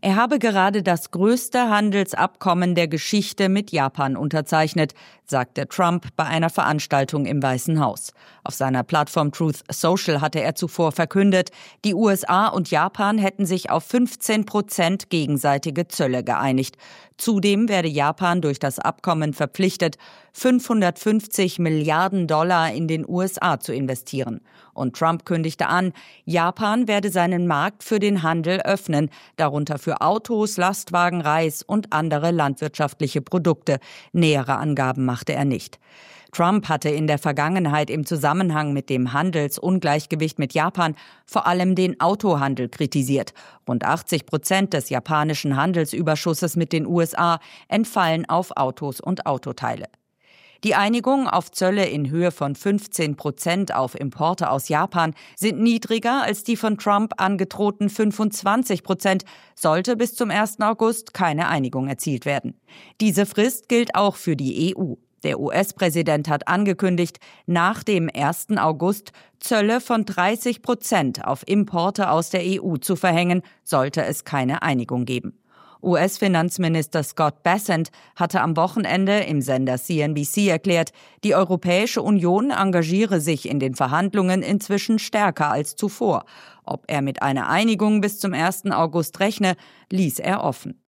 Er habe gerade das größte Handelsabkommen der Geschichte mit Japan unterzeichnet, sagte Trump bei einer Veranstaltung im Weißen Haus. Auf seiner Plattform Truth Social hatte er zuvor verkündet, die USA und Japan hätten sich auf 15% gegenseitige Zölle geeinigt. Zudem werde Japan durch das Abkommen verpflichtet, $550 Milliarden in den USA zu investieren. Und Trump kündigte an, Japan werde seinen Markt für den Handel öffnen, darunter für Autos, Lastwagen, Reis und andere landwirtschaftliche Produkte. Nähere Angaben machte er nicht. Trump hatte in der Vergangenheit im Zusammenhang mit dem Handelsungleichgewicht mit Japan vor allem den Autohandel kritisiert. Rund 80% des japanischen Handelsüberschusses mit den USA entfallen auf Autos und Autoteile. Die Einigung auf Zölle in Höhe von 15% auf Importe aus Japan sind niedriger als die von Trump angedrohten 25%, sollte bis zum 1. August keine Einigung erzielt werden. Diese Frist gilt auch für die EU. Der US-Präsident hat angekündigt, nach dem 1. August Zölle von 30% auf Importe aus der EU zu verhängen, sollte es keine Einigung geben. US-Finanzminister Scott Bessent hatte am Wochenende im Sender CNBC erklärt, die Europäische Union engagiere sich in den Verhandlungen inzwischen stärker als zuvor. Ob er mit einer Einigung bis zum 1. August rechne, ließ er offen.